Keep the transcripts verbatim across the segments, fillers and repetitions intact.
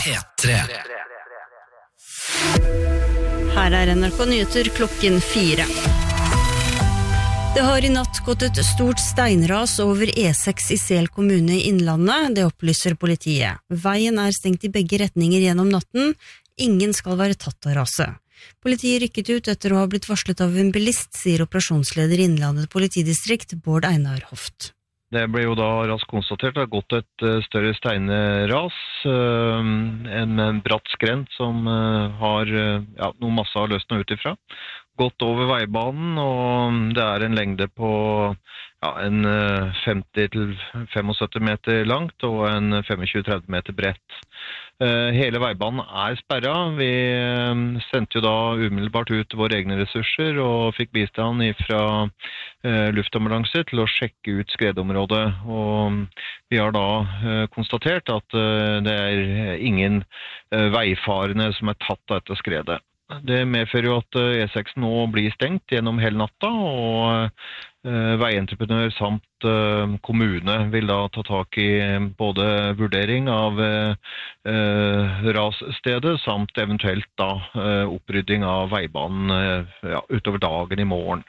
P tre. Her er N R K Nyheter klokken fire. Det har i natt gått et stort steinras over E seks i Sel kommune i Innlandet, det opplyser politiet. Veien er stengt i begge retninger gjennom natten, ingen skal være tatt av raset. Politiet rykket ut etter å ha blitt varslet av en bilist, sier operasjonsleder i Innlandet politidistrikt, Bård Einar Hoft. Det ble jo da raskt konstatert at det har gått et uh, større steinras, uh, en, en bratt skrent som uh, har uh, ja, noe masse har løsnet ut ifra. Gått over veibanen, og det er en lengde på ja, en uh, femti til syttifem meter langt og en tjuefem til tretti meter bredt. Uh, hele veibanen er sperret. Vi uh, sendte jo da umiddelbart ut våre egne ressurser og fikk bistand fra uh, luftambulanse til å sjekke ut skredområdet. Og vi har da uh, konstatert at uh, det er ingen uh, veifarende som er tatt av dette skredet. Det medfører jo at E seks nå blir stengt gjennom hele natta, og uh, veientreprenør samt uh, kommune vil da ta tak i både vurdering av uh, uh, rasstedet, samt eventuelt da uh, opprydding av veibanen uh, ja, utover dagen i morgen.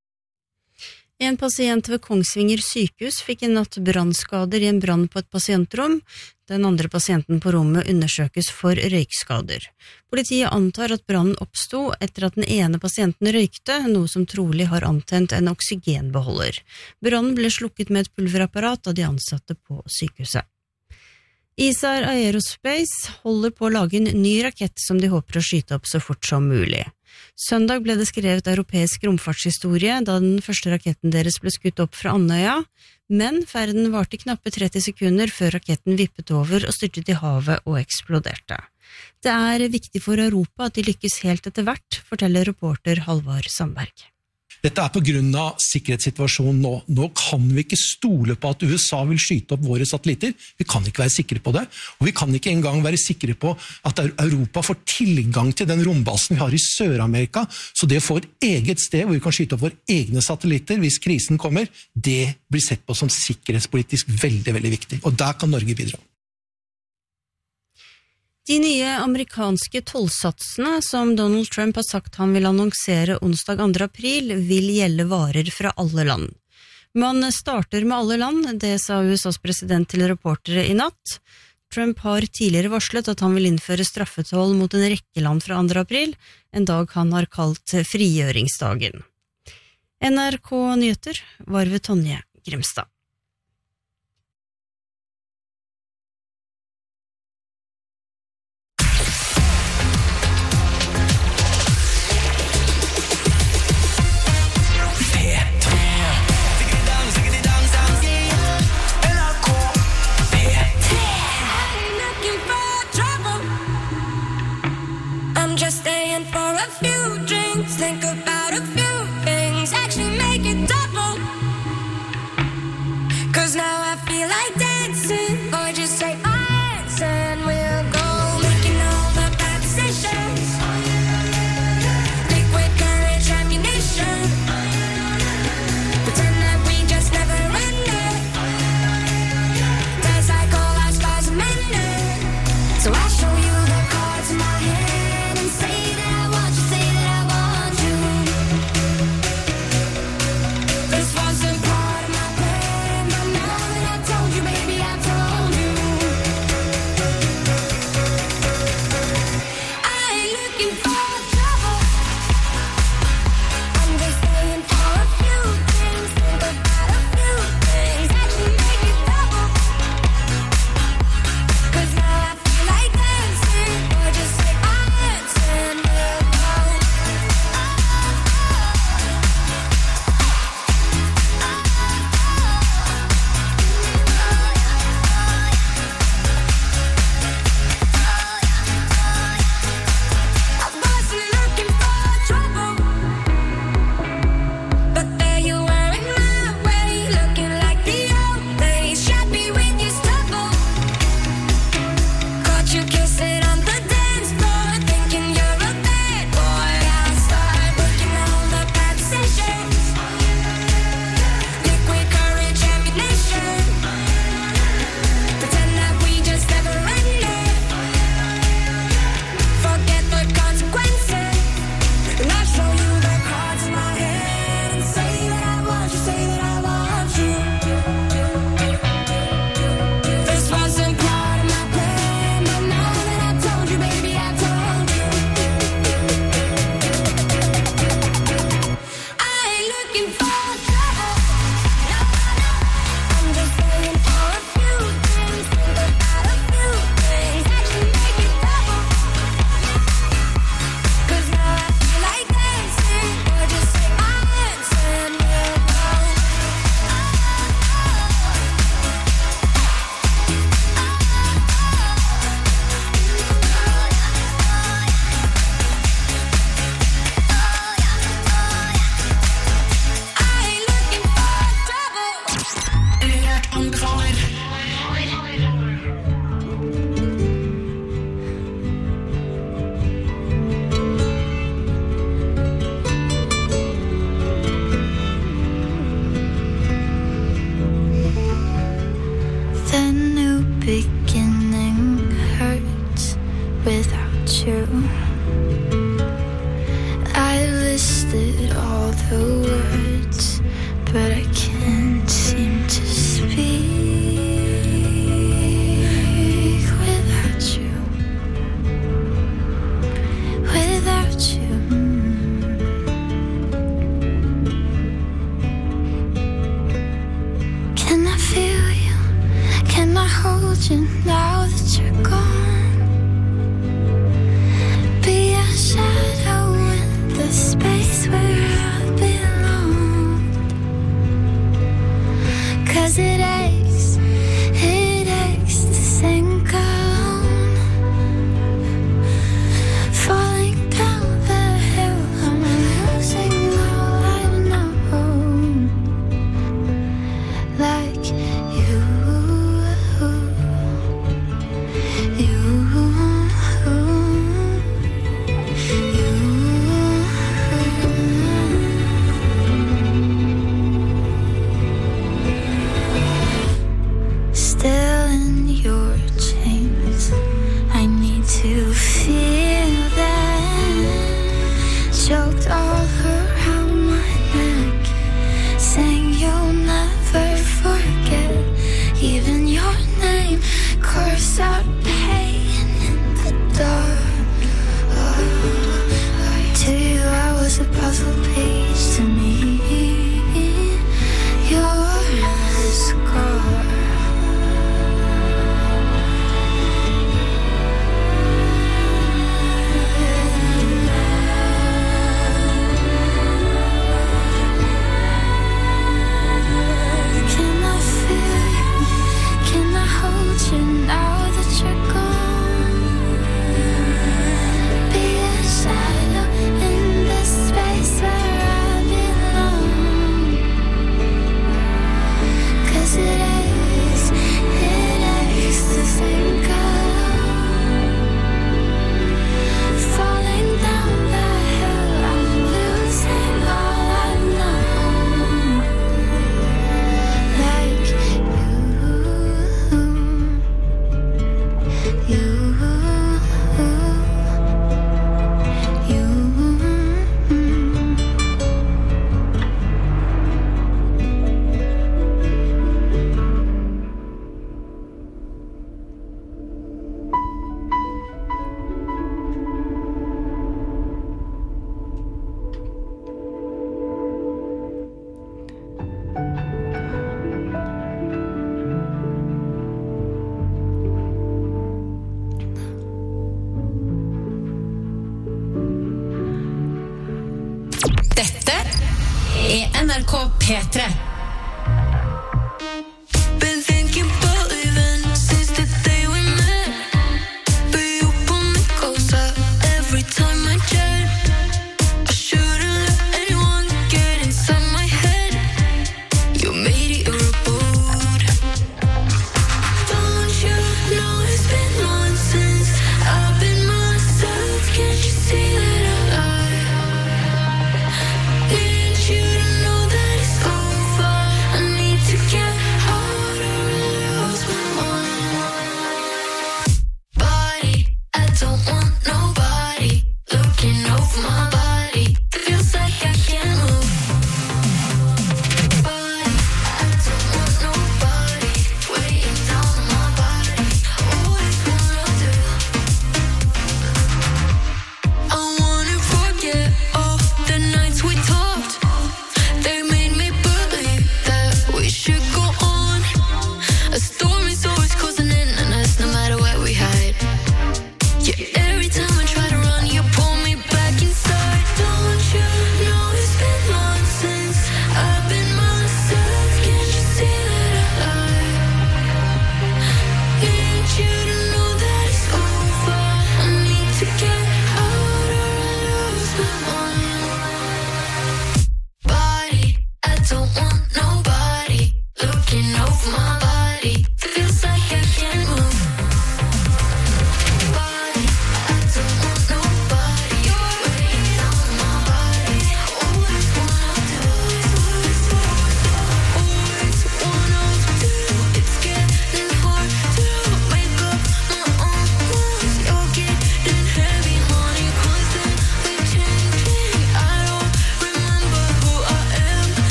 En pasient ved Kongsvinger sykehus fikk en natt brannskader i en brann på et pasientrom. Den andre pasienten på rommet undersøkes for røykskader. Politiet antar at brannen oppsto etter at den ene pasienten røykte, noe som trolig har antent en oksygenbeholder. Brannen ble slukket med et pulverapparat av de ansatte på sykehuset. Isar Aerospace holder på å lage en ny rakett som de håper å skyte opp så fort som mulig. Søndag ble det skrevet europeisk romfartshistorie da den første raketten deres ble skutt opp fra Andøya, men ferden varte knappe tretti sekunder før raketten vippet over og styrtet i havet og eksploderte. Det er viktig for Europa at de lykkes helt etter hvert, forteller reporter Halvard Sandberg. Dette er på grunn av sikkerhetssituasjonen nå. Nå kan vi ikke stole på at U S A vil skyte opp våre satellitter. Vi kan ikke være sikre på det. Og vi kan ikke engang være sikre på at Europa får tilgang til den rombasen vi har i Sør-Amerika. Så det å få et eget sted hvor vi kan skyte opp våre egne satellitter hvis krisen kommer, det blir sett på som sikkerhetspolitisk veldig, veldig viktig. Og der kan Norge bidra. De nye amerikanske tollsatsene som Donald Trump har sagt han vil annonsere onsdag andre april, vil gjelde varer fra alle land. Man starter med alle land, det sa U S A's president til reportere i natt. Trump har tidligere varslet at han vil innføre straffetoll mot en rekke land fra andre april, en dag han har kalt frigjøringsdagen. N R K Nyheter var ved Tonje Grimstad. Just staying for a few drinks, think about a few things, actually make it double. Cause now I feel like dancing, or just take my hands and we'll go making all the bad decisions. Liquid courage, ammunition. Pretend that we just never ended. Dance like all our stars amended. So I'll show you the cards in my hand. This wasn't part of my plan, but now that I told you, baby. beginning hurts without you. I listed all the words, but I can't seem to speak without you. Without you. Can I feel you? Can I hold you now that you're gone? Be a shadow in the space where I belong. 'Cause it aches, it aches to sink alone. Falling down the hill, I'm losing all I know. Like you, you, still in your chains. I need to feel that. Choked all around my neck, saying you'll never forget even your name. Curse out pain in the dark. To you I was a puzzle piece, to me you're a scar. Can I feel you? Can I hold you now that you're gone? Be a shadow in the space where I belong. 'Cause it aches, it aches to sink alone. Falling down the hill, I'm losing all I know. Like you, you, you. Dette er N R K P tre. Been thinking about leaving since the day we met, but you pull me closer every time I jet. I shouldn't let anyone get inside my head. You made it your abode. Don't you know it's been months since I've been myself? Can't you see that I lie? Need you to know that it's over.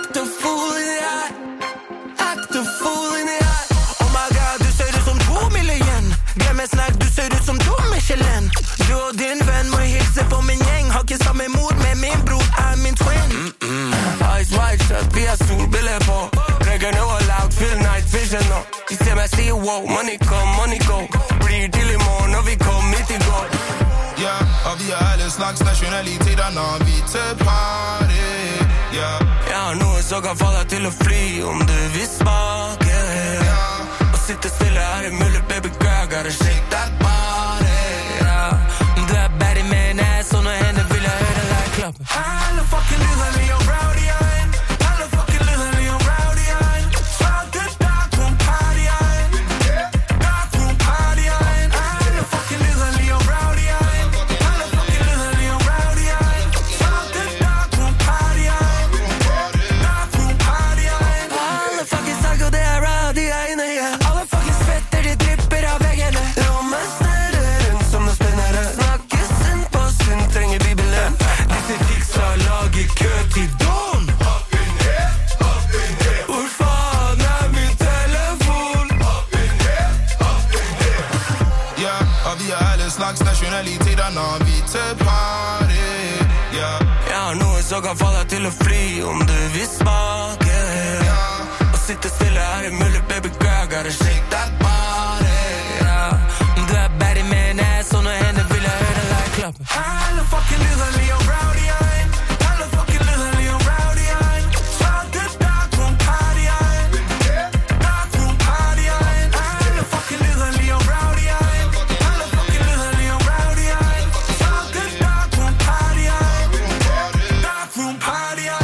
act a fool in the eye. Act a fool in the eye. Oh my god, du ser ut som to million. Glem et snakk, du ser ut som to Michelin. Du og din venn må hilse på min gjeng. Har ikke samme mor, med min bror er min twin. Mm-mm. Eyes wide shut, vi har solbriller på. Røyker nå all out, feel night vision nå. De ser meg si wow, money come, money go. Blir til i morgen når vi kom hit i går. Ja, og vi har alle slags nationaliteter når vi til party. Ja, jeg har noe som kan få deg til å fly om du vil smake. Ja, og sitte stille er det mulig, baby girl, gotta shake that body. Ja, du er baddie med en ass, og når henne vil jeg høre deg klappe. Alle fucking lydene i og rowdy ein. Alle fucking lydene i og rowdy ein. Shout it dark room party ein. Dark room party ein. Alle fucking lydene i og rowdy ein. Alle fucking lydene i og rowdy ein. Shout it dark room party ein. Dark room party ein. Alle fucking psycho, det er rowdy ein. Alle fucking svetter, de dripper av veggene. Rommet snurrer rundt som noe spennere. Snakkes inn på synd, trenger bibelen. Disse tiksa lager kø til dom. Up in here, up in here. Hvor faen er min telefon? Up in here, up in here. ja, og vi har alle slags nationaliteter når vi til party. Ja, Jeg har noe som kan få deg til å fly om du vil smake. ja, Og sitte stille er det mulig, baby girl, gotta shake that body. Ja, du er baddie med en ass, og når henne vil jeg høre deg klappe. Alle fucking lydene i og rowdy ein. Alle fucking lydene i og rowdy ein. Shout it dark room party ein. Dark room party ein. Alle fucking lydene i og rowdy ein. Alle fucking lydene i og rowdy ein. Shout it dark room party ein. Dark room party ein.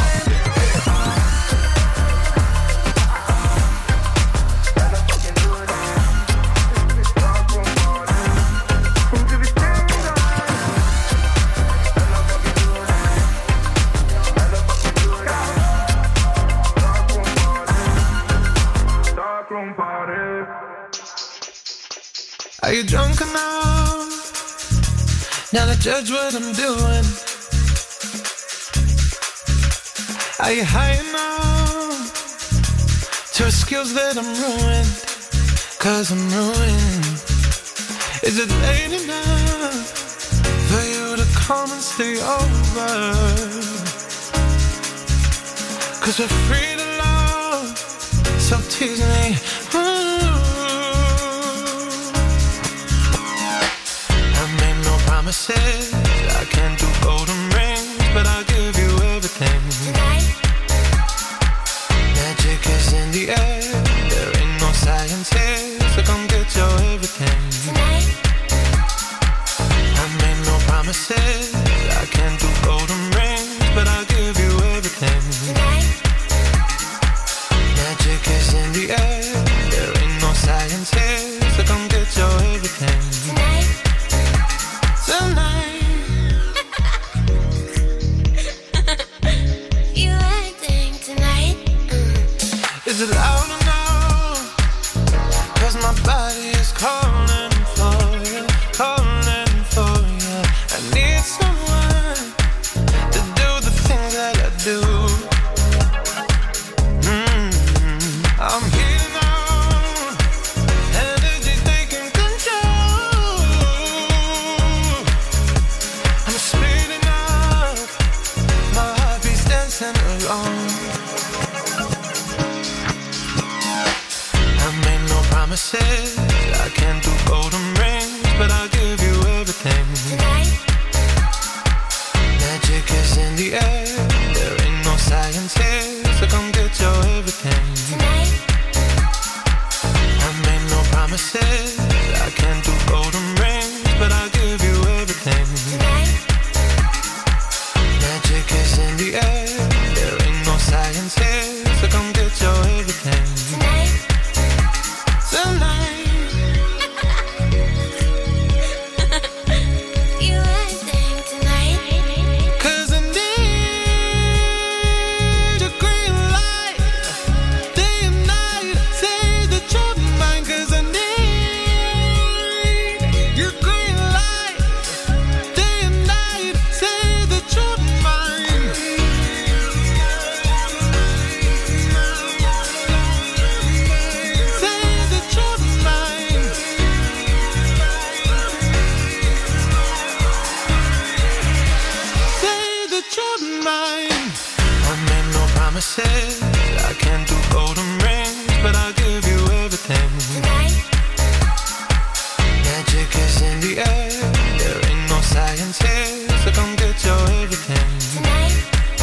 Are you drunk enough now to judge what I'm doing? Are you high enough to excuse that I'm ruined? Cause I'm ruined. Is it late enough for you to come and stay over? Cause we're free to love, so tease me. Ooh. Promises, I can't do golden rings, but I'll give you everything. Tonight. Magic is in the air, there ain't no science here, so come get your everything. Tonight. I made no promises, I can't do golden rings, but I'll give you everything. Tonight. Magic is in the air, there ain't no science here, so come get your everything. Tonight. Tonight. You acting tonight? Mm. Is it loud enough? Cause my body is calling for you, calling for you. I need someone to do the things that I do. Mm-hmm. I'm here now, energy taking control. I'm speeding up, my heart beats dancing along. I made no promises, I can't do golden rings, but I'll give you everything. Tonight. Magic is in the air, there ain't no science here, so come get your everything. Tonight. I made no promises, I can't do golden rings, but I'll give you everything. Tonight. Magic is in the air, there ain't no science here, so come get your everything. Tonight. Tonight. You acting tonight? Cause I need a green light, day and night, say that you're mine. Cause I need your green light, day and night, say that you're mine. promises. I can't do golden rings, but I'll give you everything. Tonight. Magic is in the air. There ain't no science here, so come get your everything. Tonight.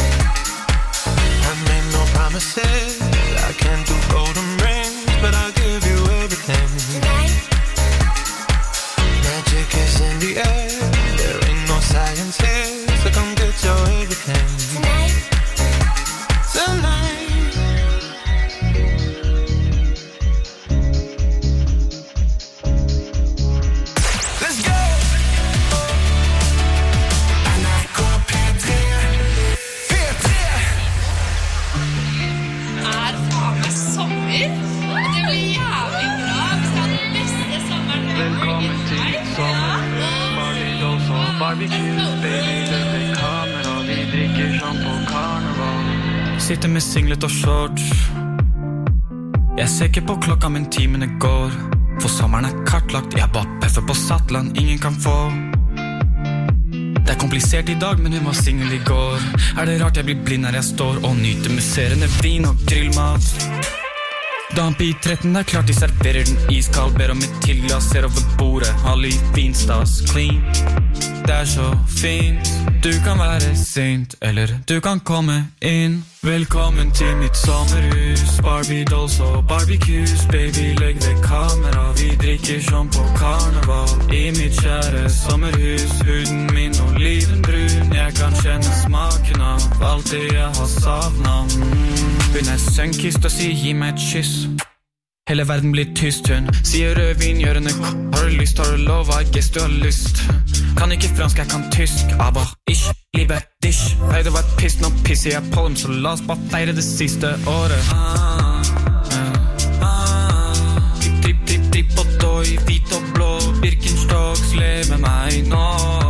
I made no promises. I can't do golden rings, but I'll give you everything. Tonight. Magic is in the air. There ain't no science here, so come get your everything. Tonight. Tonight. Let's go. N R K P tre. P tre. Er faen meg sommer? Det blir jævlig bra. Vi skal ha den beste sommeren vi har Velkommen til sommer. Barbidos og barbecue. Baby, løp i kamera. Vi drikker sånn på karneval. Sitter med singlet og shorts. Jeg ser ikke på klokka, men timene går. For sommeren er kartlagt. Jeg bare peffer på sattland, ingen kan få. Det er komplisert i dag, men hun var singel i går. Er det rart jeg blir blind når jeg står og nyter musserende vin og grillmat? Damp i tretten, det er klart de serverer den iskald. Ber om et tilglass, ser over bordet. All i finstas, clean. Det er så fint. Du kan være sint, eller du kan komme inn. Velkommen til mitt sommerhus. Barbie dolls og barbecues. Baby, legg ved kamera. Vi drikker sånn på karneval. I mitt kjære sommerhus. Huden min olivenbrun. Jeg kan kjenne smaken av alt det jeg har savnet. mm. Hun er sønkist og sier gi meg et kyss. Hele verden blir tyst, hun sier rødvin, gjørende k. Har du lyst, har du lov, I guess du har lyst. Kan ikke fransk, jeg kan tysk. Aber, ich, liebe dich. Hei, det var et piss, nå pisser jeg på dem. Så la oss bare feire det siste året. ah, ah, ah. Tripp, tripp, tripp, tripp og døy. Hvit og blå, Birkenstocks. Leve meg nå,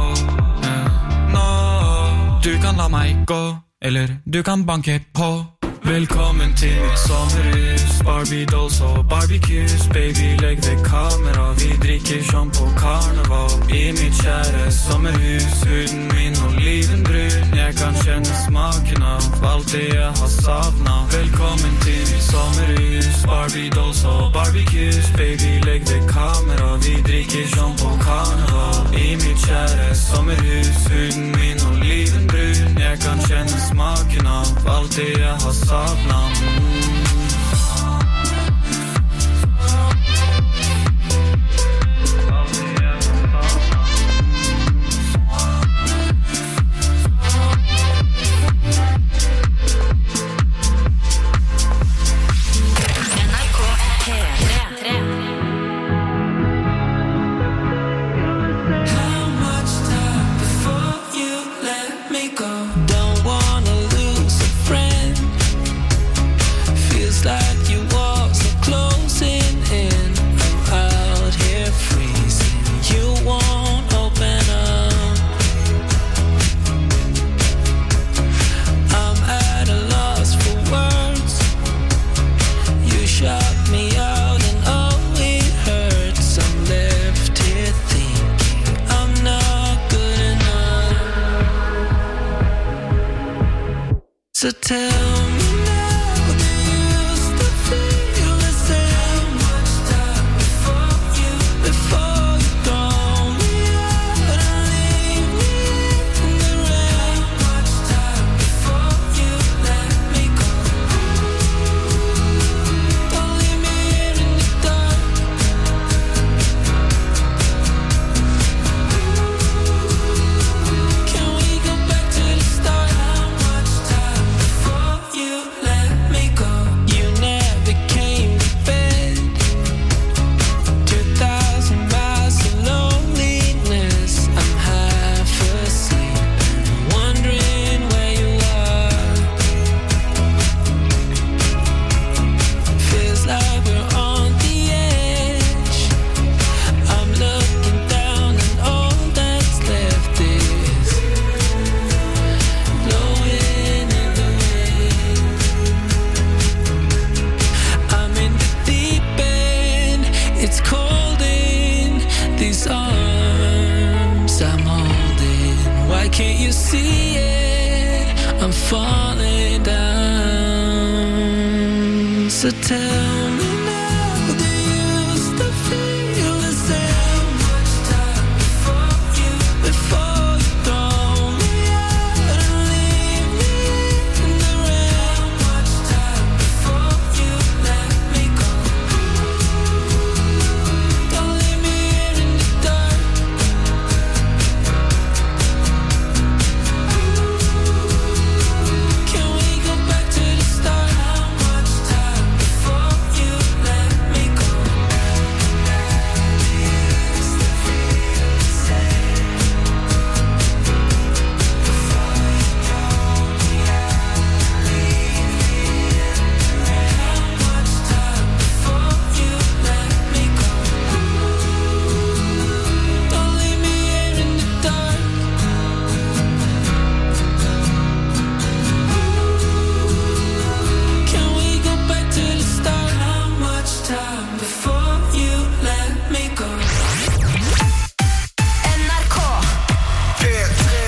ah, nå. Du kan la meg gå, eller du kan banke på. Velkommen til mitt sommerhus. Barbie dolls og barbecues. Baby, legg ved kamera. Vi drikker sånn på karneval. I mitt kjære sommerhus. Huden min olivenbrun. Jeg kan kjenne smaken av alt det jeg har savnet. Velkommen til mitt sommerhus. Barbie dolls og barbecues. Baby, legg ved kamera. Vi drikker sånn på karneval. I mitt kjære sommerhus. Huden min olivenbrun. Jeg kan kjenne smaken av alt det jeg har savnet. So tell me now, do you still feel the same? Much time before you, before you throw me out and leave me in the rain. Much time before you let me go. Don't leave me here in the dark. Can we go back to the start? How much time before you let me go? You never came to bed. Two thousand miles of loneliness. I'm half asleep, wondering where you are. Feels like we're on the edge. I'm looking down and all that's left is blowing in the wind. I'm in the deep end. It's cold in these arms I'm holding. Why can't you see it? I'm falling down. So tell me now, do you still feel the same? Much time before you, before you throw me out and leave me in the rain. Much time before you let me go. Don't leave me here in the dark. Can we go back to the start? How much time before you let me go? Don't leave me here in the dark. Can we go back to the start? How much time before you let me go? N R K. P tre.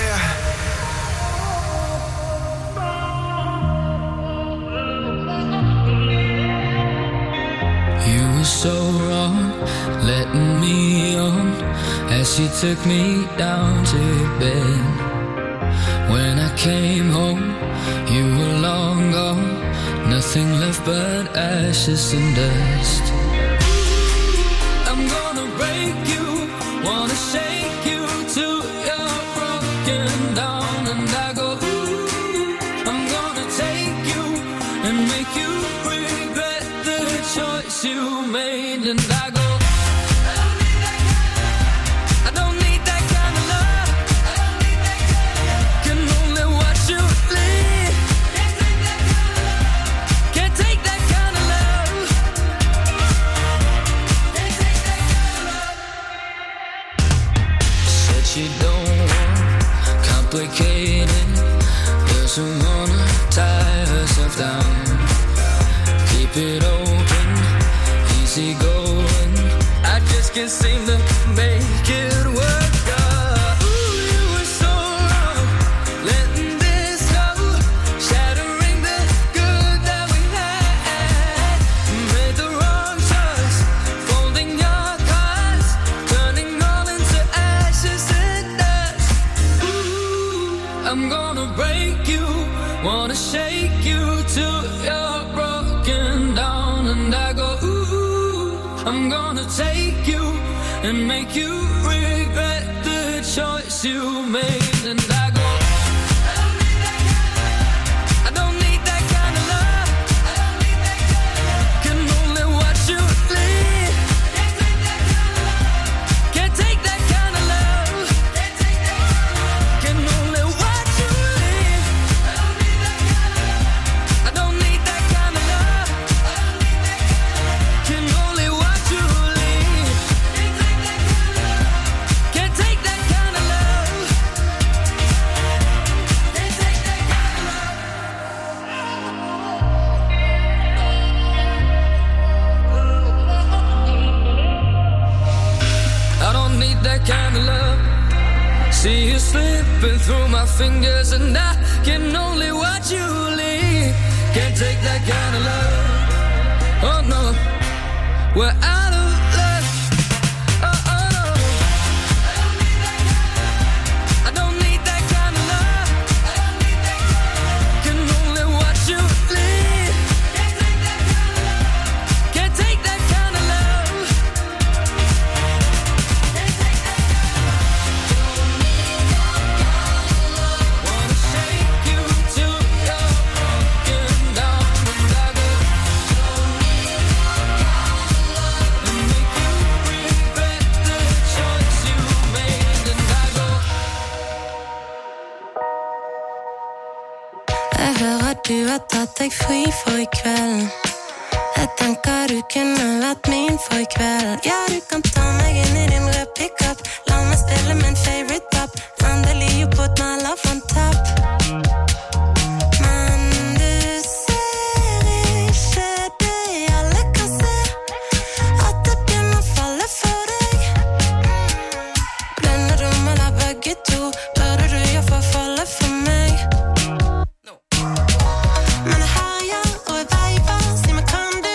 You were so wrong, letting me on as she took me down to bed. When I came home, you were long gone, nothing left but ashes and dust. I'm gonna break you, wanna shake you to your broken down, and I go, ooh, I'm gonna take you and make you regret the choice you made, and I go, I don't need that kind of love, can only watch you leave, can't take that kind of love, said she don't want complicated, doesn't wanna tie herself down, keep it open, easy going, I just can't seem to make it work. uh, Ooh, you were so wrong, letting this go, shattering the good that we had, made the wrong choice, folding your cards, turning all into ashes and dust. Ooh, I'm gonna break you, wanna shake you to your broken down, and I go, ooh, I'm gonna take you and make you regret the choice you made, and I go, I don't need that kind of love, can only watch you leave, can't take that kind of love, can only watch you leave, I don't need that kind of love, can only watch you leave, can't take that kind of love, can't take that kind of love. I don't need that kind of love. See you slipping through my fingers, and I can only watch you leave. Can't take that kind of love. Oh no, we're out of luck. Oh oh no, I don't need that kind of love. Can only watch you leave. Can't take that kind of love. Wanna shake you to your broken down, and I go, and make you regret the choice you made, and I go. Jeg hører at du har tatt deg fri for i kveld. Jeg tenker du kunne vært min for i kveld. Ja, du kan ta meg inn i din rød pickup, la meg spille min favorite pop. Endelig you put my love on top. Men du ser ikke det alle kan se, at det begynner å falle for deg. Blinde rom eller begge to, burde du gjøre for å falle for meg. Men jeg har ja, og jeg veiver, si meg kan du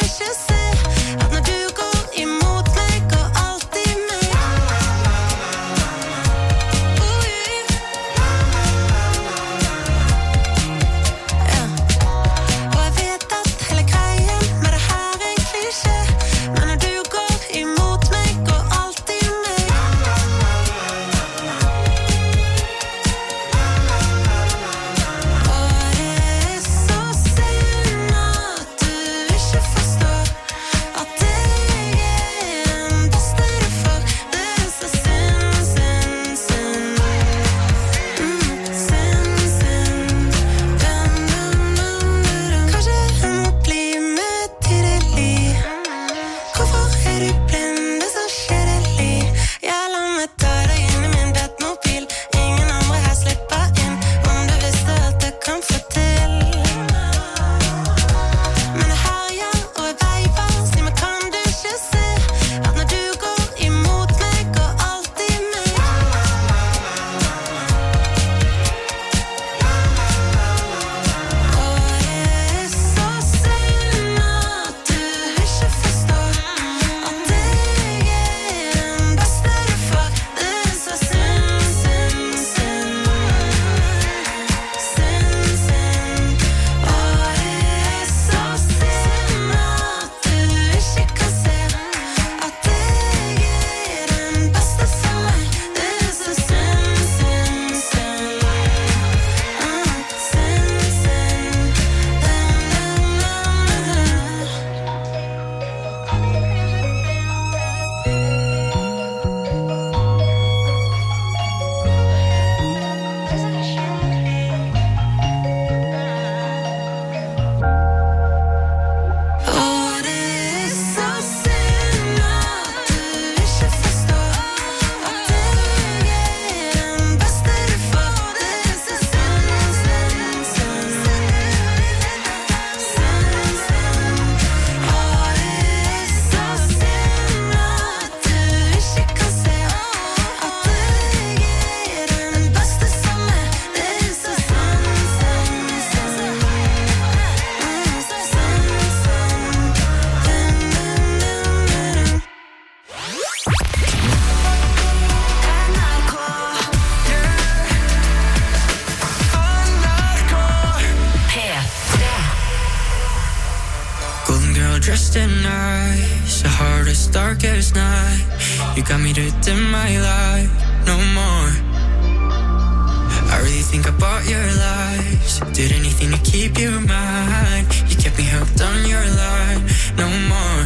all dressed in nice, the heart is dark as night. You got me to dim my light, no more. I really think about your lies. Did anything to keep you mine. You kept me hooked on your line, no more.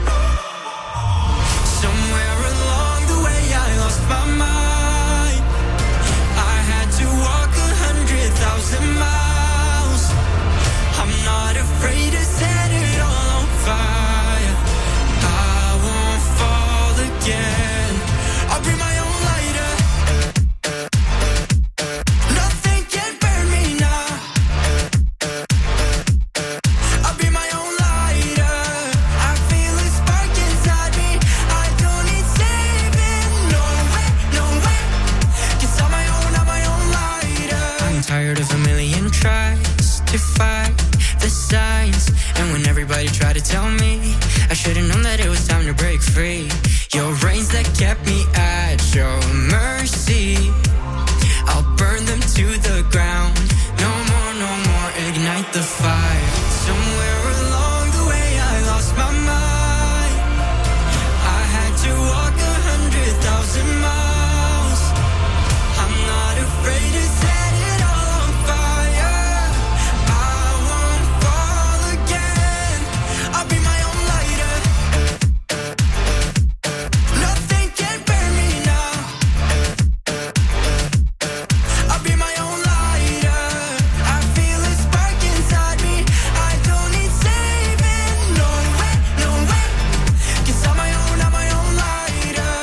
Somewhere along the way I lost my mind. I had to walk a hundred thousand miles. I'm not afraid to set it all on fire. I won't fall again. I'll bring my own lighter. Nothing can burn me now. I'll be my own lighter. I feel a spark inside me. I don't need saving. No way, no way. 'Cause I'm my own, I'm my own lighter. I'm tired of a million tries to fight the signs. And when everybody tried to tell me, I should've known that it was time to break free. Your reins that kept me at your mercy, I'll burn them to the ground. No more, no more, ignite the fire. Somewhere along the way I lost my mind. I had to walk a hundred thousand miles. I'm not afraid to set it all on fire. I won't fall again. I'll be my own lighter. Nothing can burn me now. I'll be my own lighter. I feel a spark inside me. I don't need saving. No way, no way. 'Cause I'm my own, I'm my own lighter.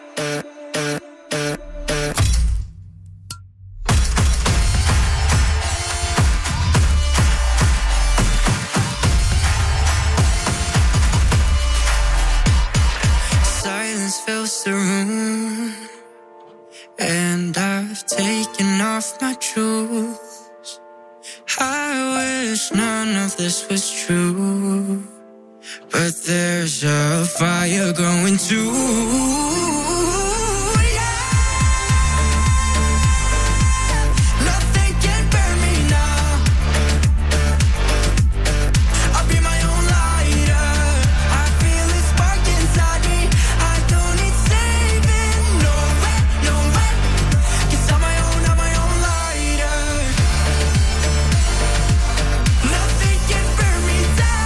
Silence fills the room, and I've taken off my shoes. I wish none of this was true, but there's a fire growing too. Nothing can burn me now. I'll be my own lighter. I feel a spark inside me. I don't need saving. No way, no way. 'Cause I'm my own, I'm my own lighter. Nothing can burn me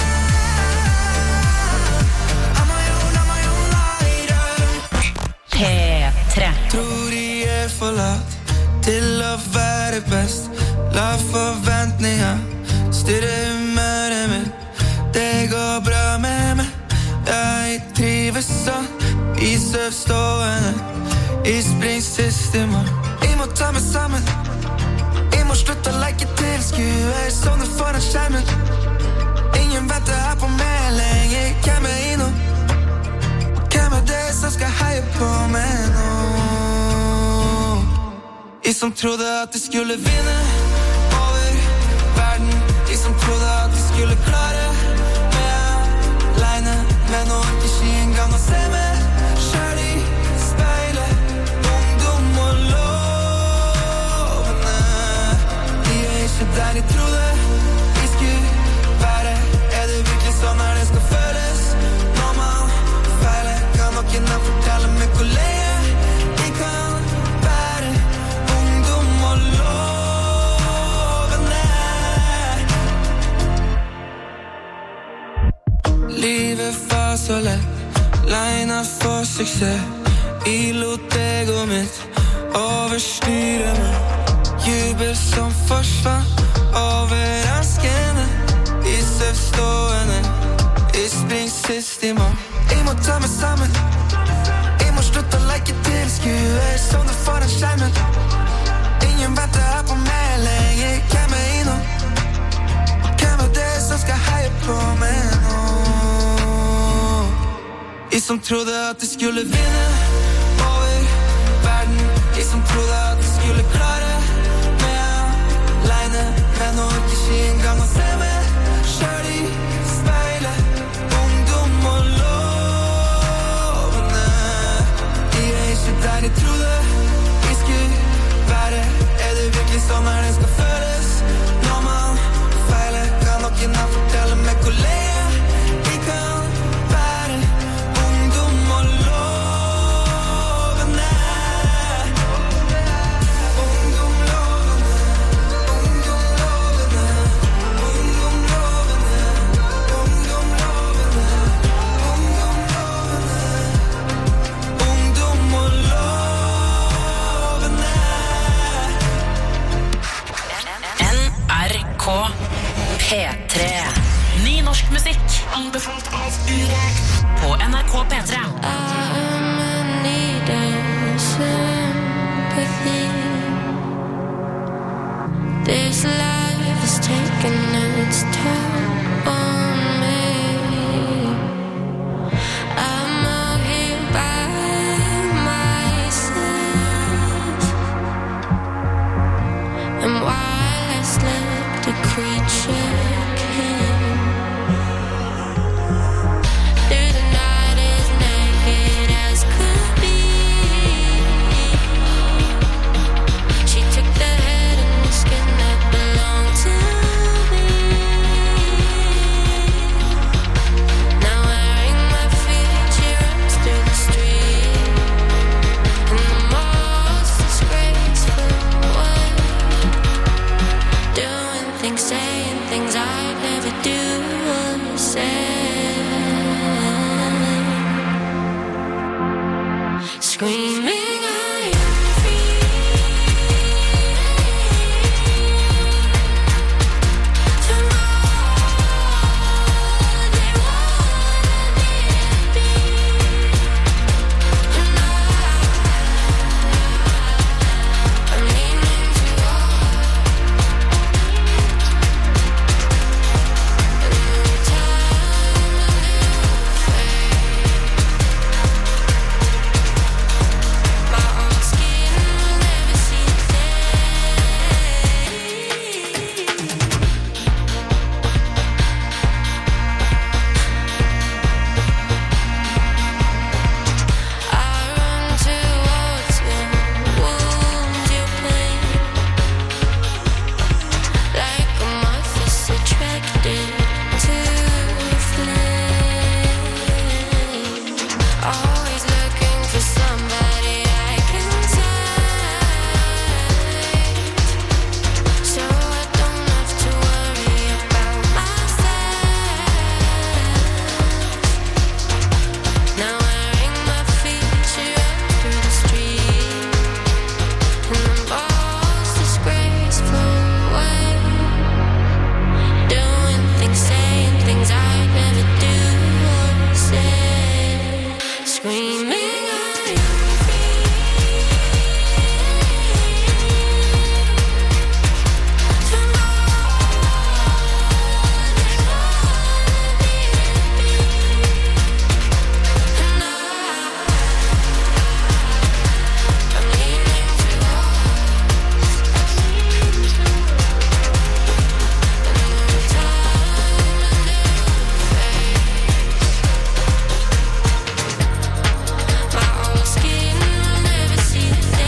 down. I'm my own, I'm my own lighter. P tre. Tror de er forlatt til å være best. La forventninger styre humøret mitt. Det går bra med meg. Jeg trives sånn i støvstående. I springsystemene. Jeg må ta meg sammen. Jeg må slutte å leke tilskuer sånne foran skjermen. Ingen vet det her på meg lenger. Hvem er jeg nå? Hvem er det som skal heie på meg nå? Jeg som trodde at de skulle vinne over verden. Jeg som trodde at de skulle klare meg alene. Men nå er ikke engang å se meg selv i speilet. Ungdom og lovene, de er ikke der jeg trodde de skulle være. Er det virkelig sånn her det skal føles når man feiler? Kan noen da fortelle meg hvor lenge jeg kan være? Ungdom og lovene. Livet var så lett, legnet for suksess. Jeg lot egoet mitt overstyre meg. Jubel som forsvant over anskene. I støvstående, i springsystemene. Jeg må ta meg sammen. Jeg må slutte å leke tilskuer sånne foran skjermen. Ingen vet det her på meg lenger. Hvem er jeg nå? Hvem er det som skal heie på meg nå? Jeg som trodde at de skulle vinne over verden. Jeg som trodde at de skulle klare meg alene. Men nå er ikke engang å se meg selv i speilet. Ungdom og lovene, de er ikke der jeg trodde jeg skulle være. Er det virkelig sånn her det skal føles når man feiler? Kan noen da fortelle meg hvor lenge jeg kan norsk musikk. Anbefalt av Urix på N R K P tre. I'm in need of sympathy. This life is taking its toll on me. I'm out here by myself, and while I slept, a creature came through the night, as naked as could be. She took the head and the skin that belonged to me. Now wearing my feet, she runs through the street in the most disgraceful way, doing things, saying things I'd never do or say. Screaming, I am free. Tomorrow they wanted me to be, and I, I'm leaning too hard, and the time my own skin will never see the I run towards you, wound your pain, like a moth is attracted to flame. Always looking for somebody I can touch, so I don't have to worry about myself. Now wearing my feet, she runs through the street in the most disgraceful way, doing things, saying things I'd never do or say. Screaming, I am free. Tomorrow they wanted me to be, and I, I'm leaning too hard, and the time my own skin will never see the day.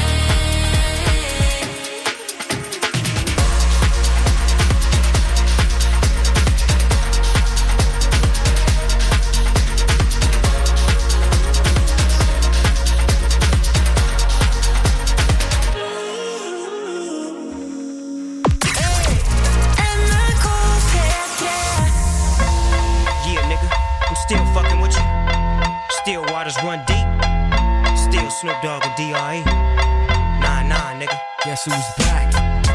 N R K P tre. Yeah, nigga, I'm still fucking with you. Still waters run deep. Still Snoop Dogg and D R E. Nah, nah, nigga. Guess who's back?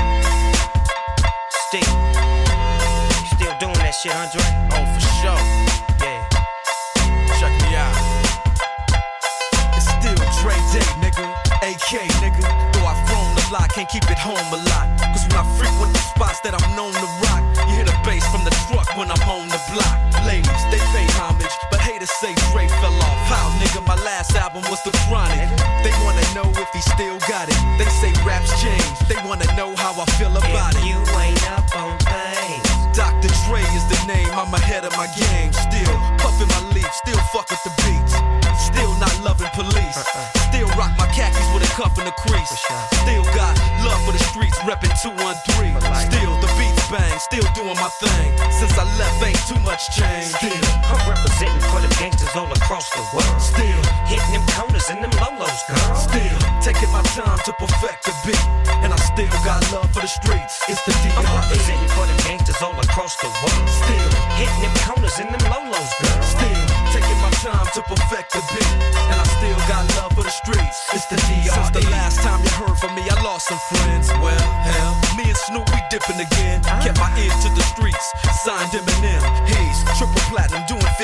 Still. You still doing that shit, Andre? Oh, for sure. Yeah. Check me out. It's still Dre Day, nigga. A K, nigga. Though I've grown a lot, can't keep it home a lot. Cause when I frequent the spots that I'm known to rock, you hear the bass from the truck when I'm on the block. Ladies, they pay homage, but haters say Dre fell off. How, nigga, my last album was The Chronic. They wanna know if he still got it. They say raps change, they wanna know how I feel about If it. you ain't up on things, Doctor Dre is the name, I'm ahead of my game. Still puffin' my leaf, still fuck with the beats. Still not loving police. Still rock my khakis with a cuff and a crease. Still got love for the streets, reppin' two one three. Still the beats bang, still doing my thing. Since I left, ain't too much change. Still, I'm representing for them gangsters all across the world. still, Hitting them corners and them lolos, girl. still taking my time to perfect the beat. And I still got love for the streets. It's the D I'm R E. representing for them gangsters all across the world. Still, Hitting them corners and them lolos, girl. still taking my time to perfect the beat. And I still got love for the streets. It's the D R E. Since the last time you heard from me, I lost some friends. Well, hell, me and Snoop, we dipping again. Kept my ear to the streets. Signed Eminem. He's triple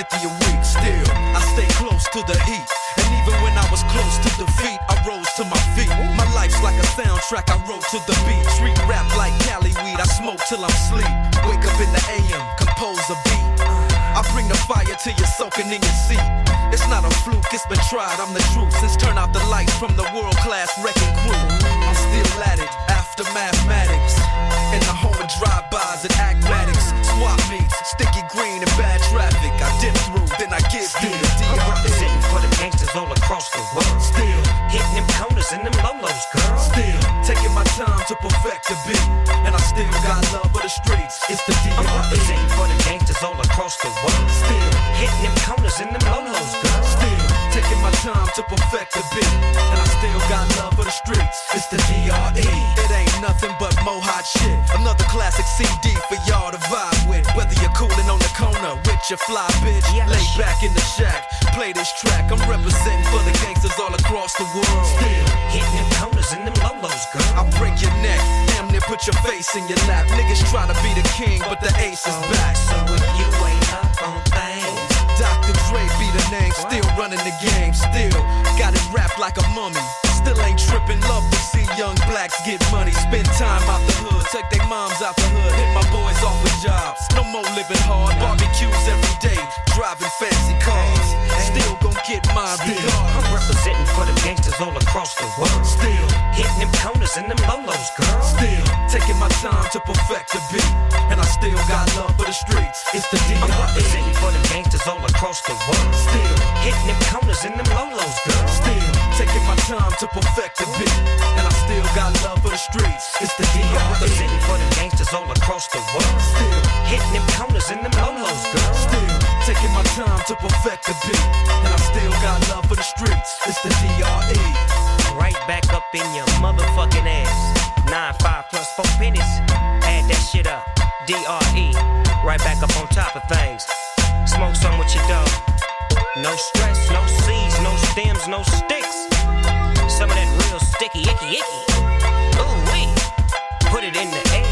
fifty a week. Still, I stay close to the heat. And even when I was close to defeat, I rose to my feet. My life's like a soundtrack, I wrote to the beat. Street rap like Cali weed, I smoke till I'm sleep. Wake up in the A M, compose a beat. I bring the fire till you're soaking in your seat. It's not a fluke, it's been tried, I'm the truth. Since turn out the lights from the world-class wrecking crew, I'm still at it, after mathematics. In the home of drive-bys and acmatics. Swap meets, sticky green and bad traffic. I dip through, then I get through the D R E. I'm representing for the gangsters all across the world. Still hitting them corners and them lolos, girl. Still taking my time to perfect the beat. And I still got love for the streets. It's the D R E. I'm representing for the gangsters all across the world. Still hitting them corners and them lolos, girl. Still taking my time to perfect the beat. And I still got love for the streets. It's the D R E. It ain't nothing but mo hot shit. Another classic C D for y'all to vibe with. Whether you're coolin' on the corner with your fly bitch, yes. Lay back in the shack, play this track. I'm representing for the gangsters all across the world. Still hitting them corners and them lolos, girl. I break your neck, damn near put your face in your lap. Niggas try to be the king, but the ace is back. So if you ain't up on things, Doctor Dre be the name, still running the game. Still got it wrapped like a mummy. Still ain't trippin', love to see young blacks get money. Spend time out the hood, take their moms out the hood. Hit my boys off with jobs, no more living hard. Barbecues every day, driving fancy cars. Still gon' get mine regardless. I'm representing for the gangsters all across the world. Still hitting them corners and them lolos, girl. Still taking my time to perfect the beat. And I still got love for the streets. It's the D R E. I'm representing for the gangsters all across the world. Still hitting them corners and them lolos, girl. Still taking my time to perfect the beat. And I still got love for the streets. It's the D R E. I'm representing for the gangsters all across the world. Still hitting them corners and them lolos, girl. Still taking my time to perfect the beat. And I still got love for the streets. It's the D R E. Right back up in your motherfucking ass. Nine, five plus four pennies. Add that shit up. D R E. Right back up on top of things. Smoke some with your dog. No stress, no seeds, no stems, no sticks. Some of that real sticky, icky, icky. Ooh, wee. Put it in the air,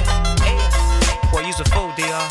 air. Boy, use a fool, D R.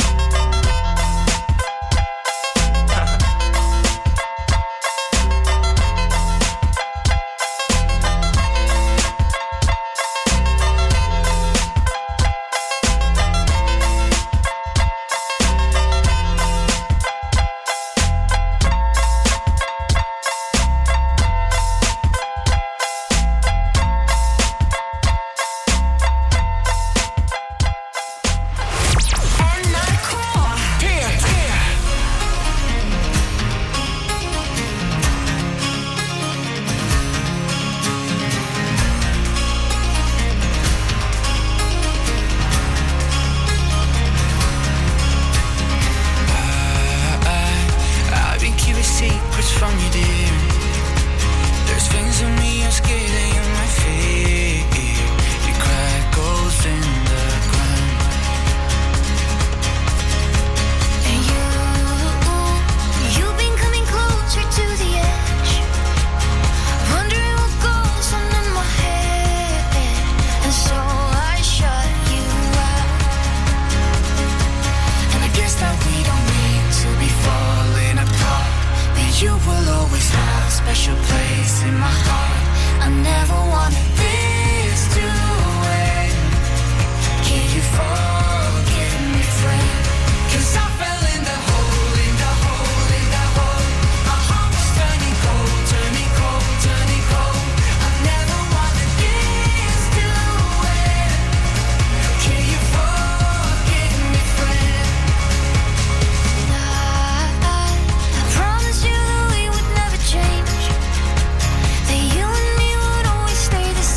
That you and me would always stay the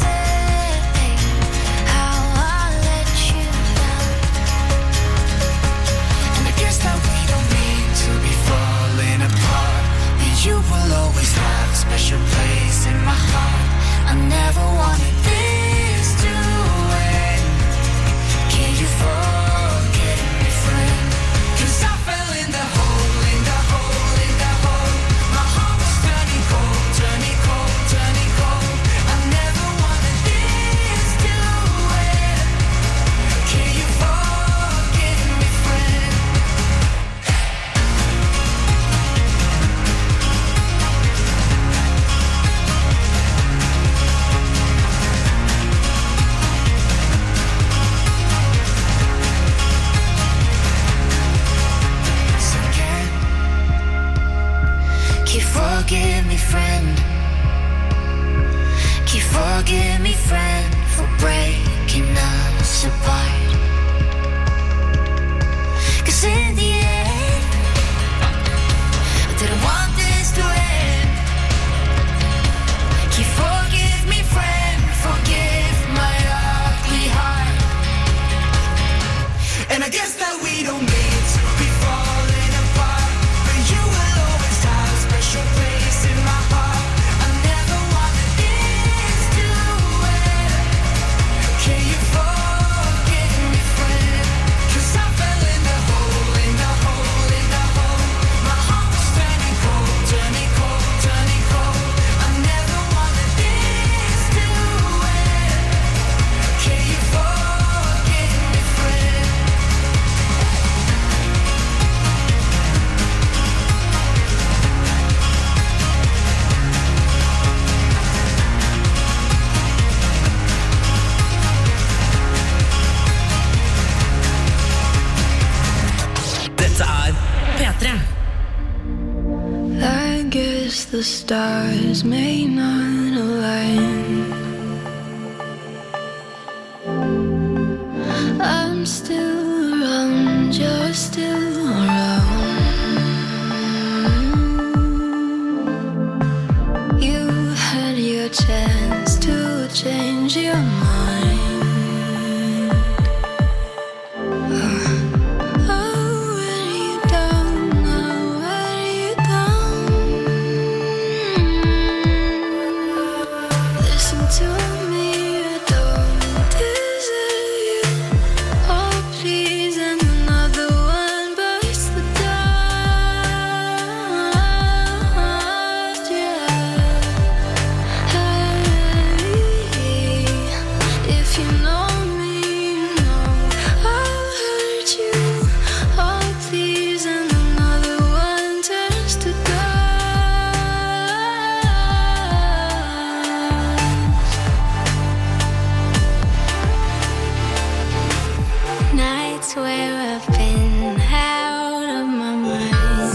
forgive me, friend. Can you forgive me, friend, for breaking us apart? 'Cause in the end, I didn't want this to end. Can you forgive me, friend, forgive my ugly heart? And I guess that we don't need to be falling apart, but you will always have a special place in my heart. I never wanted this to end. Can you forgive me, friend? 'Cause I fell in the hole, in the hole, in the hole. My heart was turning cold, turning cold, turning cold. I never wanted this to end. Can you forgive me, friend? Dette er P tre. I guess the stars may not align. I'm still around, you're still around. You had your chance to change your mind. Oh, when you down, oh, when you down. Listen to me, I don't deserve you. Oh, please, and another one bites the dust, yeah. Hey, if you know me, you know I'll hurt you. Oh, please, and another one turns to dust. Nights where I've been out of my mind,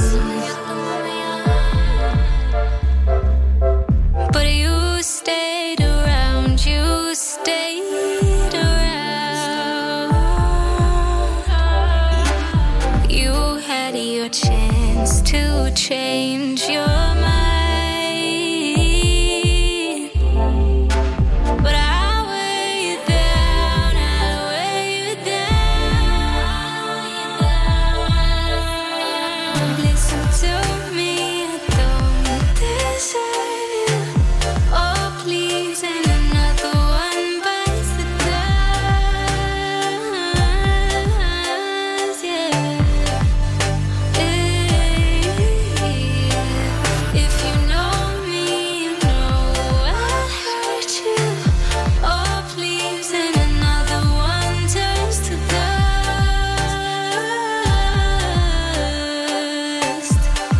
but you stayed around, you stayed around. You had your chance to change your mind, but I weigh you down, I weigh you down. Listen to me, I don't deserve you. Oh, please, and another one bites the dust, yeah. If you know me, you know I'll hurt you. Oh, please, and another one turns to dust.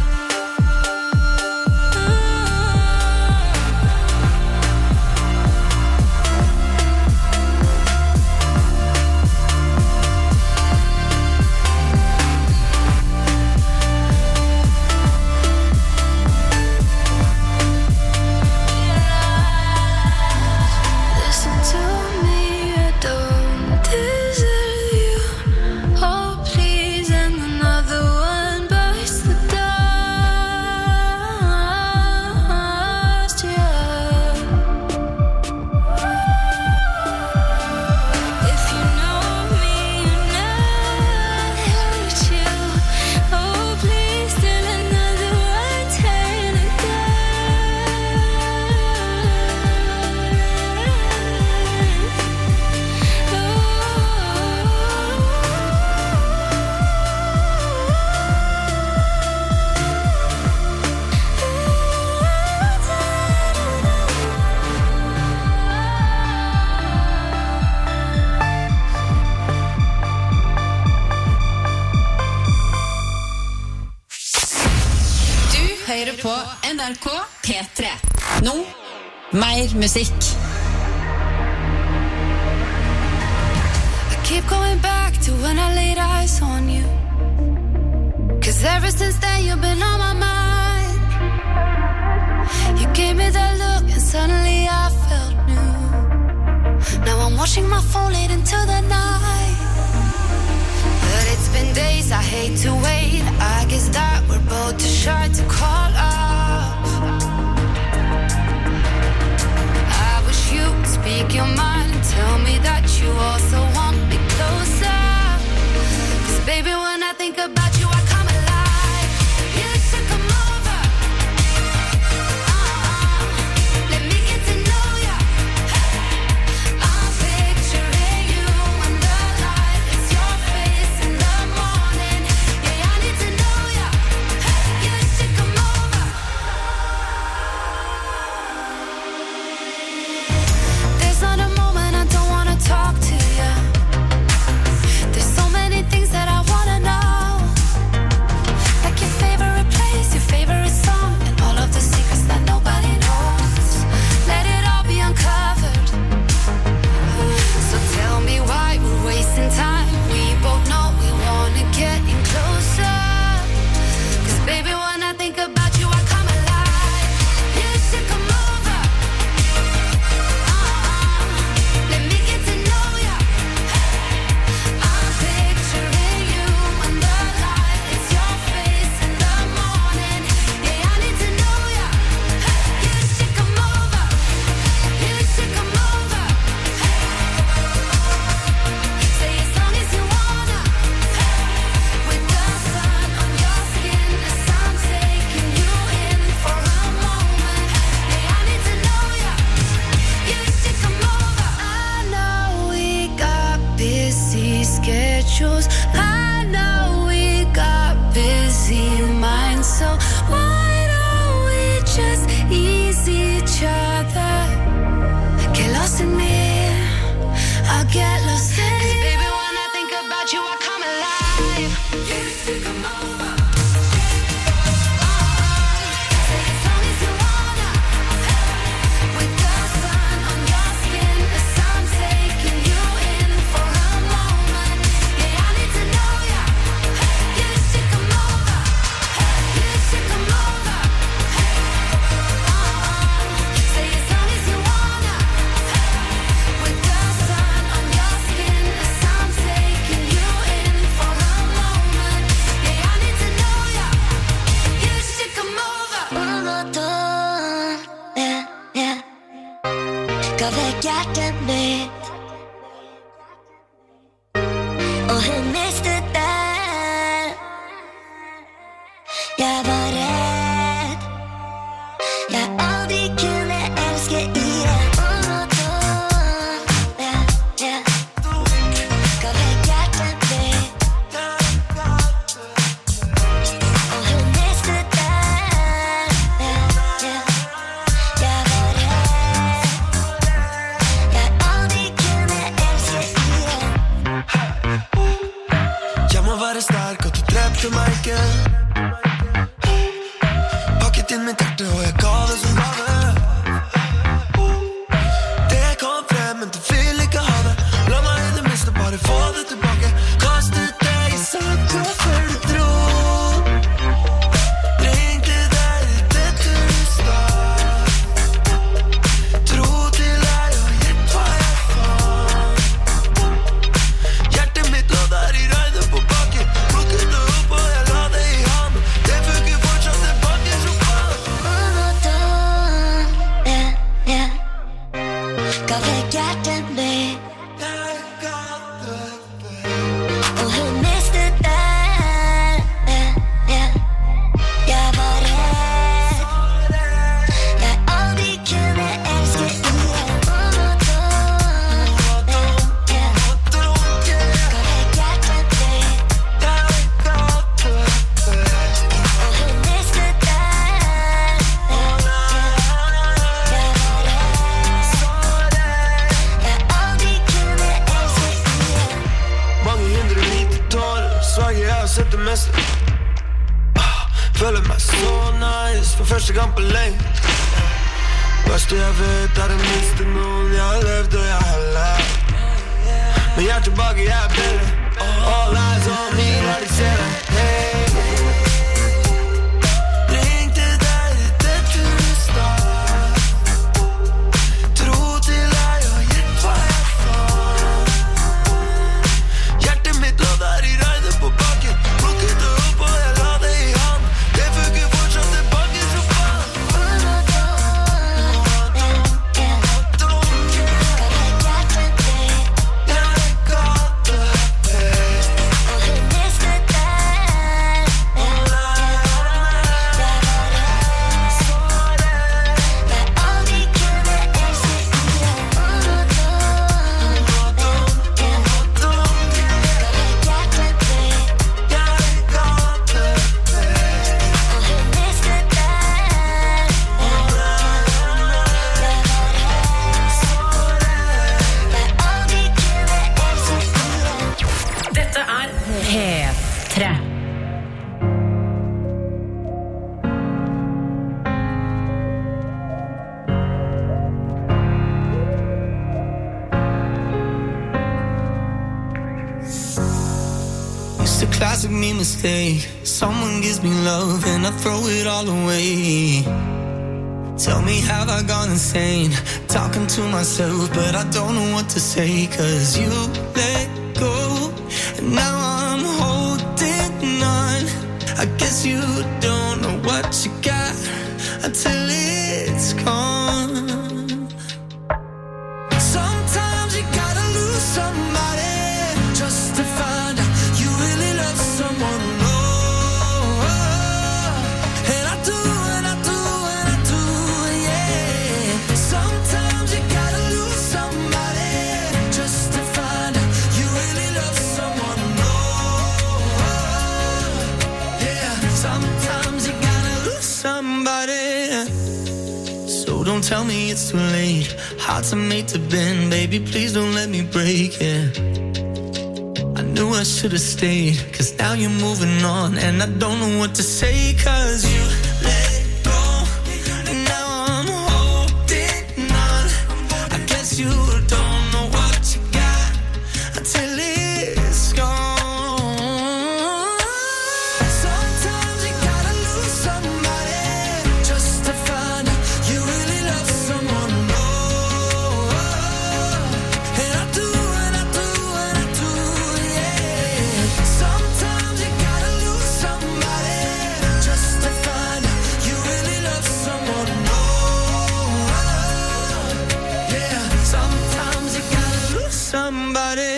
Listen to me, I don't deserve you. Oh, please, and another one bites the dust, yeah. If you know me, you know I'll hurt you. Oh, please, till another one turn to Du hører på N R K P tre. Nå, mer musikk. I keep going back to when I laid eyes on you. 'Cause ever since then you've been on my mind. You gave me that look and suddenly I felt new. Now I'm watching my phone late into the night. But it's been days, I hate to wait. I guess that we're both too shy to call up. I wish you would speak your mind and tell me that you also want me closer. Cause baby, when I think about you, I come alive. You should come over. Uh-uh. Let me get to know ya. I'm picturing you under light. It's your face in the morning. Yeah, I need to know ya. You should come over. There's not a moment I don't wanna talk to ya. There's so many things that I wanna know. Like your favorite place, your favorite song, and all of the secrets that nobody knows. Let it all be uncovered. So tell me why we're wasting time. We both know we wanna get in closer. Cause baby, when I think about you, I come alive. You should come over. Uh-uh. Let me get to know ya. I'm picturing you under light. It's your face in the morning. Yeah, I need to know ya. You should come over. You should come over. Say as long as you wanna. With the sun on your skin as I'm taking you in for a moment. Yeah, I need to know ya. You should come over. I know we got busy schedules. I know we got busy minds. So why don't we just ease each other? Get lost in me, I'll get lost in you. 'Cause baby, when I think about you, I come alive. You should come over. Say as long as you wanna. With the sun on your skin as I'm taking you in for a moment. Yeah, I need to know ya. You should come over. You should come over. Say as long as you wanna. With the sun on your skin as I'm taking you in for a moment. Yeah, I need to know ya. You should come over. Uno, dos, yeah, yeah. Ga vekkerten mitt. Og hun mistet den. Jeg var redd. Jeg aldri kunne elske igjen. Uno, dos, yeah, yeah. Ga vekkerten mitt. Og hun mistet den. Yeah, yeah. Jeg var redd. Jeg aldri kunne elske igjen. Jeg må være sterk, at du drepte meg ikke. Pakket inn mitt hjerte, og jeg ga det som gave. Det kom frem, men du vil ikke ha det. La meg i det minste bare få det tilbake. Kastet deg i saken før du dro. Ringte deg rett etter du stakk. Tro til deg og gjett hva jeg fant. Hjertet mitt lå der i regnet på bakken. Plukket det opp og jeg la det i hand. Det funker fortsatt tilbake som faen. Uno, dos, yeah, yeah. Ga vekkerten mitt. Og hun mistet den. Yeah, yeah. Jeg var redd. Jeg aldri kunne elske igjen. Uno, dos, yeah, yeah. Ga vekkerten mitt. Og hun mistet den. Yeah, yeah. Jeg var redd. Jeg aldri kunne elske igjen. Mange hundre lite tårer, svager jeg har sett det meste. Ah, Føler meg så nice for første gang på lenge. Verste jeg vet er å miste noen jeg har levd og jeg har lært. Men jeg er tilbake, jeg er bedre. All eyes on me, la de se det. Hey. Ringte deg rett etter du stakk. classic me mistake. Someone gives me love and I throw it all away. Tell me, have I gone insane? Talking to myself, but I don't know what to say. Cause you let go, and now I'm holding on. I guess you don't know what you got until it's gone. Sometimes you gotta lose somebody just to find out you really love someone. Oh, and I do, and I do, and I do, yeah. Sometimes you gotta lose somebody just to find out you really love someone. Oh, yeah. Sometimes you gotta lose somebody. So don't tell me it's too late. Hearts are made to bend, baby, please don't let me break it. I knew I should have stayed, cause now you're moving on. And I don't know what to say, cause you let go, and now I'm holding on. I guess you don't know what you got until it's gone. Sometimes you gotta lose somebody just to find out you really love someone. Oh, and I do, and I do, and I do, yeah. Sometimes you gotta lose somebody just to find out you really love someone. Oh, yeah. Sometimes you gotta lose somebody.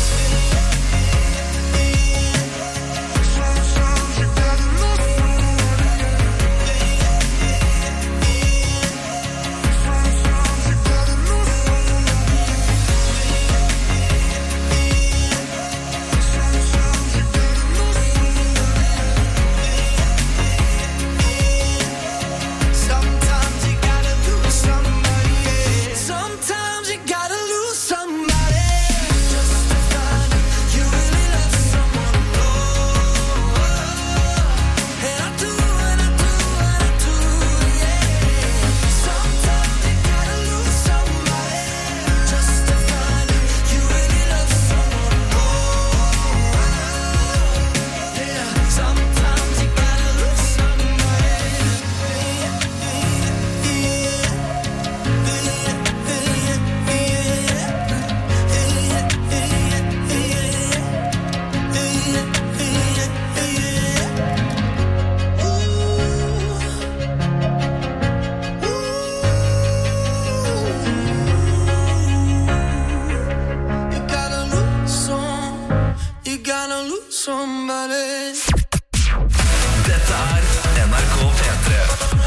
Sometimes you gotta lose somebody, yeah. Sometimes you gotta lose somebody just to find out you really love someone. Oh, and I do, and I do, and I do, yeah. Sometimes you gotta lose somebody just to find out you really love someone. Oh, yeah. Sometimes you gotta lose somebody. You gotta lose some, you gotta lose somebody. Dette er N R K P tre.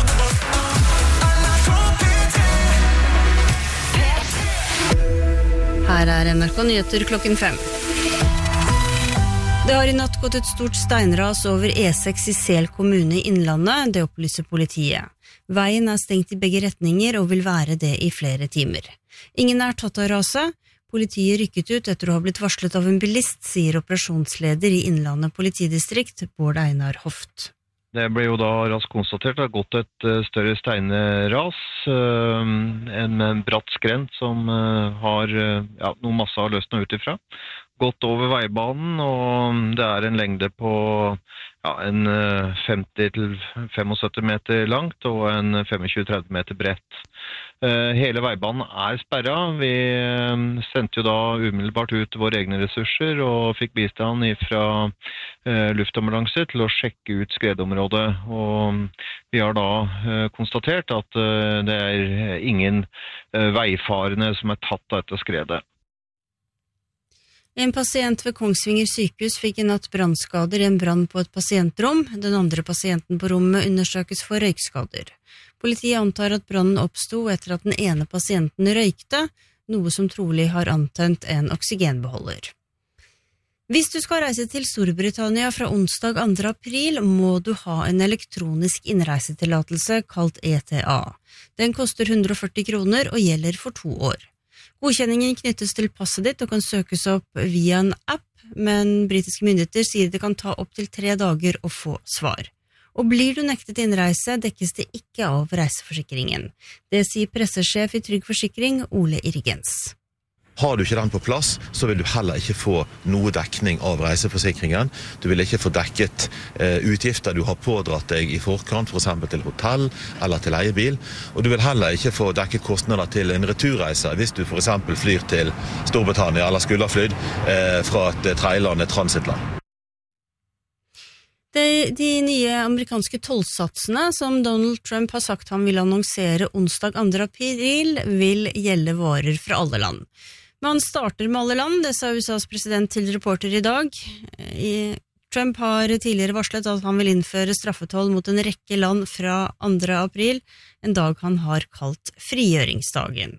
Her er N R K Nyheter klokken fem. Det har i natt gått et stort steinras over E seks i Sel kommune i Innlandet, det opplyser politiet. Veien er stengt i begge retninger og vil være det i flere timer. Ingen er tatt av raset. Politiet rykket ut etter å ha blitt varslet av en bilist, sier operasjonsleder i Innlandet politidistrikt, Bård Einar Hoft. Det ble jo da raskt konstatert at det har gått et eh, større steinras, eh, en, en bratt skrent som eh, har eh, ja, noe masse har løsnet ut ifra. Gått over veibanen, og det er en lengde på ja, en eh, femti til syttifem meter langt og en tjuefem til tretti meter bredt. Eh, hele veibanen er sperret. Vi eh, sendte jo da umiddelbart ut våre egne ressurser og fikk bistand fra eh, luftambulanse til å sjekke ut skredområdet. Og vi har da eh, konstatert at eh, det er ingen eh, veifarende som er tatt av dette skredet. En pasient ved Kongsvinger sykehus fikk i natt brannskader i en brann på et pasientrom. Den andre pasienten på rommet undersøkes for røykskader. Politiet antar at brannen oppstod etter at den ene pasienten røykte, noe som trolig har antent en oksygenbeholder. Hvis du skal reise til Storbritannia fra onsdag andre april, må du ha en elektronisk innreisetillatelse kalt E T A. Den koster hundre og førti kroner og gjelder for to år. Godkjenningen knyttes til passet ditt og kan søkes opp via en app, men britiske myndigheter sier det kan ta opp til tre dager å få svar. Og blir du nektet innreise, dekkes det ikke av reiseforsikringen. Det sier pressesjef i Trygg Forsikring, Ole Irgens. Har du ikke den på plass, så vil du heller ikke få noe dekning av reiseforsikringen. Du vil ikke få dekket eh, utgifter du har pådratt deg i forkant, for eksempel til hotell eller til leiebil. Og du vil heller ikke få dekket kostnader til en returreise, hvis du for eksempel flyr til Storbritannia eller skulle ha flydd eh, fra et tredjeland, et transittland. De, de nye amerikanske tollsatsene som Donald Trump har sagt han vil annonsere onsdag andre april, vil gjelde varer fra alle land. Men han starter med alle land, det sa U S A's president til reporter i dag. I, Trump har tidligere varslet at han vil innføre straffetoll mot en rekke land fra andre april, en dag han har kalt frigjøringsdagen.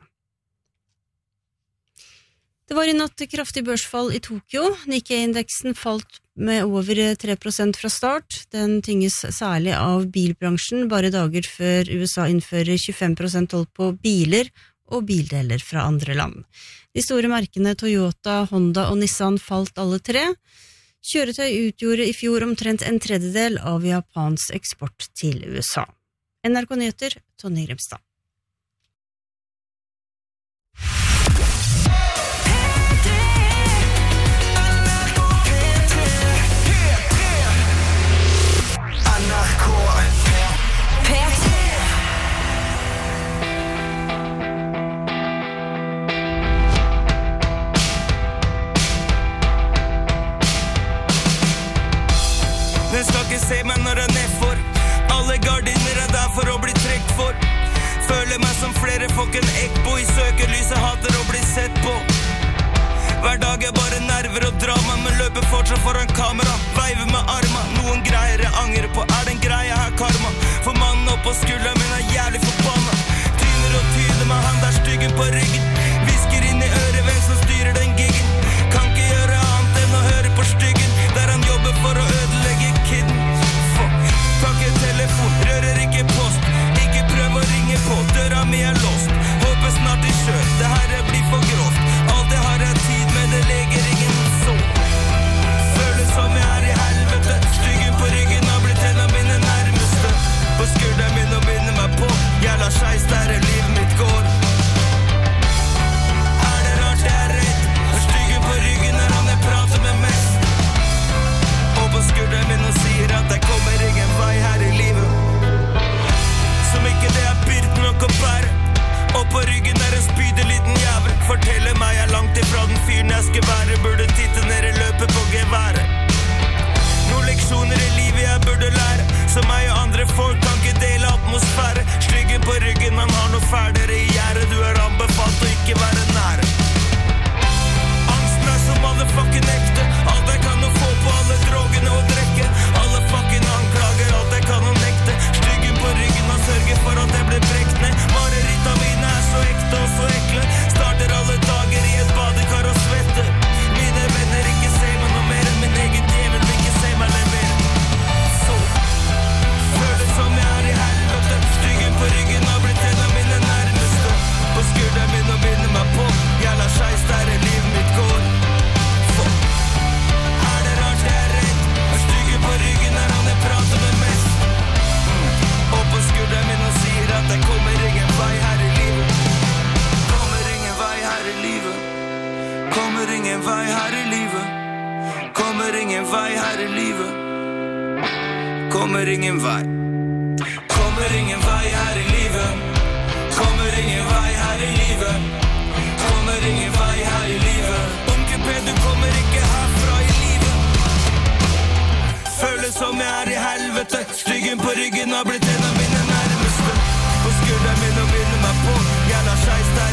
Det var i natt kraftig børsfall i Tokyo. Nikkei-indeksen falt med over tre prosent fra start. Den tynges særlig av bilbransjen, bare dager før U S A innfører tjuefem prosent toll på biler og bildeler fra andre land. De store merkene Toyota, Honda og Nissan falt alle tre. Kjøretøy utgjorde i fjor omtrent en tredjedel av Japans eksport til U S A. N R K Nyheter, Tonje Grimstad. Den skal ikke se meg når jeg nedfor. Alle gardiner er der for å bli trekt for. Føler meg som flere folk en ekbo. I søkerlyset hater å bli sett på. Hver dag er bare nerver og drama, men løper fortsatt foran kamera. Veiver med arma, noen greier jeg angrer på. Er den greia her karma? For mannen opp på skulderen min er jævlig forbanna. Tyner og tyder med han der styggen på ryggen. Visker inn i øret hvem som styrer den giggen. Kan ikke gjøre annet enn å høre på styggen, der han jobber for å ødelegge kidden. Fuck, takk en telefon, rører ikke post. Ikke prøv å ringe på, døra mi er låst. Håper snart i sjø, det her blir for grovt. Alt jeg har er tid, men det leger ingen så. Føles som jeg er i helvete. Styggen på ryggen har blitt en av mine nærmeste. På skulderen min og binder meg på. Jeg lar seg stærre, livet mitt går. Er det rart jeg er redd? For styggen på ryggen er han jeg prater med mest. Og på skulderen min og sier at jeg kommer ingen vei her i livet. Som ikke det er byrt nok å bære. Og på ryggen er en spydig liten jævel. Forteller meg jeg er langt ifra den fyren jeg skal være. Burde titte ned i løpet på geværet. Noen leksjoner i livet jeg burde lære. Som meg og andre folk kan ikke dele atmosfære. Styggen på ryggen, han har noe færdere i gjerdet. Du er anbefalt å ikke være nære. Angsten er som alle fucking ekte. Alt jeg kan å få på alle drogene og drekke. Alle fucking anklager, alt jeg kan å nekte. Styggen på ryggen, han sørger for at jeg blir brekt ned. Mareritta mine er så ekte og så ekle. Starter alle dager i et badekar og svette. Mine venner ikke ser meg noe mer enn min egen djevel. Ikke se meg levere. Så føles som jeg er i helvete. Styggen på ryggen har blitt en av mine nærmeste. På skulderen min og binder meg på. Jeg lar seg stærre, livet mitt går. Fuck. Er det rart jeg er redd? For styggen på ryggen er han jeg prater med mest. mm. Og på skulderen min og sier at jeg kommer ingen vei her i livet. Kommer ingen vei her i livet. Kommer ingen vei her i livet. Kommer ingen vei her i livet. Kommer ingen vei. Kommer ingen vei her i livet. Kommer ingen vei her i livet. Kommer ingen vei her i livet. Onkel P, du kommer ikke herfra i livet. Føles som jeg er i helvete. Styggen på ryggen har blitt en av mine nærmeste. På skulderen min og binder meg på. Jeg lar seg stærre.